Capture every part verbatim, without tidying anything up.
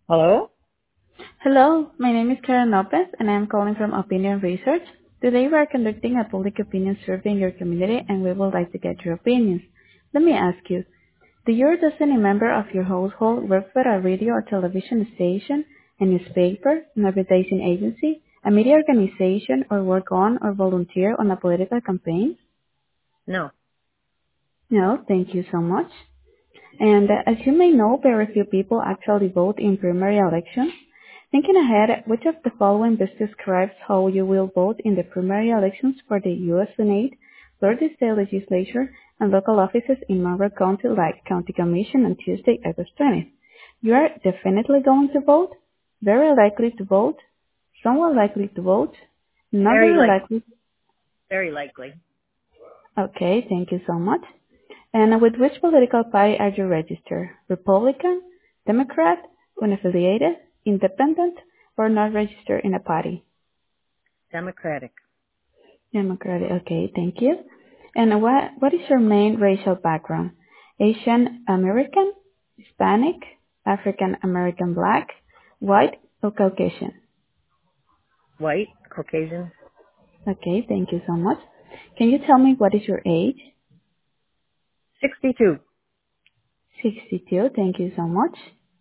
Hello? Hello, my name is Karen Lopez, and I am calling from Opinion Research. Today we are conducting a public opinion survey in your community, and we would like to get your opinions. Let me ask you, do you or does any member of your household work for a radio or television station, a newspaper, an advertising agency, a media organization, or work on or volunteer on a political campaign? No. No, thank you so much. And uh, as you may know, very few people actually vote in primary elections. Thinking ahead, which of the following best describes how you will vote in the primary elections for the U S Senate, Florida State Legislature, and local offices in Monroe County like County Commission on Tuesday, August twentieth? You are definitely going to vote, very likely to vote, somewhat likely to vote, not Very very like likely. very likely. Okay, thank you so much. And with which political party are you registered? Republican, Democrat, unaffiliated, independent, or not registered in a party? Democratic. Democratic. Okay, thank you. And what what is your main racial background? Asian American, Hispanic, African American Black, white, or Caucasian? White. Caucasian. Okay, thank you so much. Can you tell me what is your age? sixty-two. sixty-two. Thank you so much.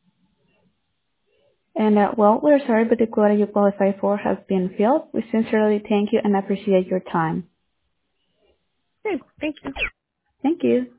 And uh, well, we're sorry, but the quota you qualify for has been filled. We sincerely thank you and appreciate your time. Hey, thank you. Thank you.